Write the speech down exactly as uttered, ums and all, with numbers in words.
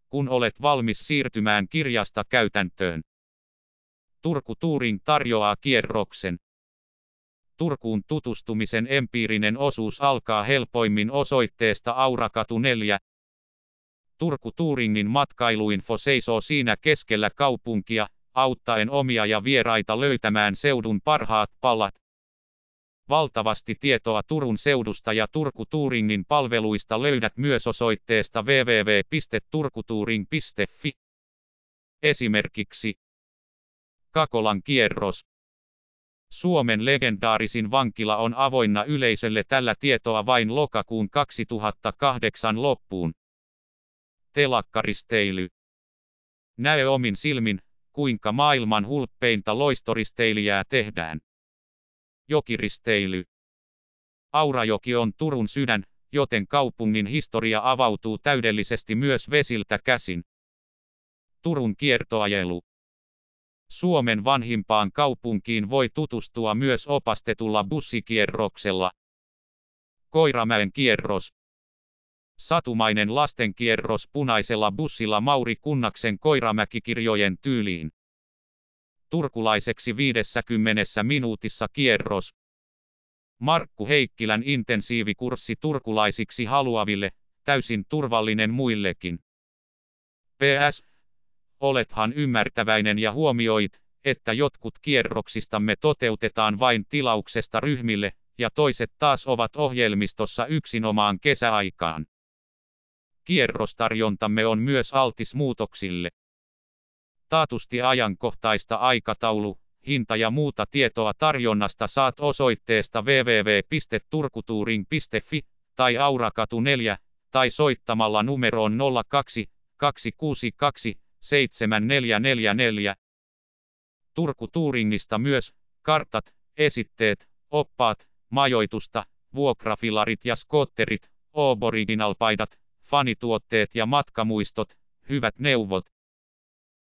kun olet valmis siirtymään kirjasta käytäntöön. Turku Touring tarjoaa kierroksen. Turkuun tutustumisen empiirinen osuus alkaa helpoimmin osoitteesta Aurakatu neljä. Turku Touringin matkailuinfo seisoo siinä keskellä kaupunkia, auttaen omia ja vieraita löytämään seudun parhaat palat. Valtavasti tietoa Turun seudusta ja Turku Touringin palveluista löydät myös osoitteesta double-u double-u double-u piste turkutouring piste fi. Esimerkiksi Kakolan kierros. Suomen legendaarisin vankila on avoinna yleisölle, tällä tietoa vain lokakuun kaksituhattakahdeksan loppuun. Telakkaristeily. Näe omin silmin, kuinka maailman hulppeinta loistoristeilijää tehdään. Jokiristeily. Aurajoki on Turun sydän, joten kaupungin historia avautuu täydellisesti myös vesiltä käsin. Turun kiertoajelu. Suomen vanhimpaan kaupunkiin voi tutustua myös opastetulla bussikierroksella. Koiramäen kierros. Satumainen lastenkierros punaisella bussilla Mauri Kunnaksen Koiramäki-kirjojen tyyliin. Turkulaiseksi viidessäkymmenessä minuutissa kierros. Markku Heikkilän intensiivikurssi turkulaisiksi haluaville, täysin turvallinen muillekin. P S. Olethan ymmärtäväinen ja huomioit, että jotkut kierroksistamme toteutetaan vain tilauksesta ryhmille, ja toiset taas ovat ohjelmistossa yksinomaan kesäaikaan. Kierrostarjontamme on myös altis muutoksille. Taatusti ajankohtaista aikataulu, hinta ja muuta tietoa tarjonnasta saat osoitteesta double-u double-u double-u piste turkutouring piste fi tai Aurakatu neljä tai soittamalla numeroon nolla kaksi kaksi kuusi kaksi seitsemän neljä neljä neljä. Turku Touringista myös kartat, esitteet, oppaat, majoitusta, vuokrafilarit ja skootterit, Aboriginal-paidat, fanituotteet ja matkamuistot, hyvät neuvot.